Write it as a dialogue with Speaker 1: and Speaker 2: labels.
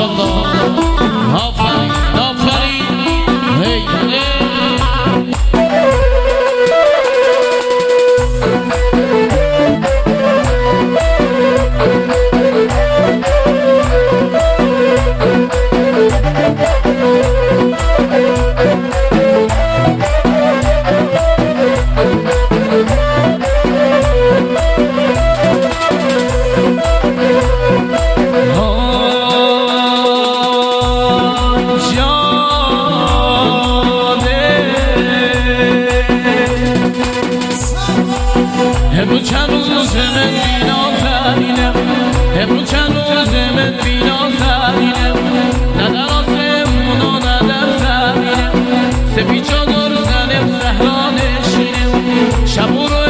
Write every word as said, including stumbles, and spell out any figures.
Speaker 1: ماشاءالله آفرین آفرین هی امروز چند روز من بینا زمینم امروز چند روز من بینا زمینم نه در آسمون و نه در زمینم سپید چادر زنم صحرا نشینم شب و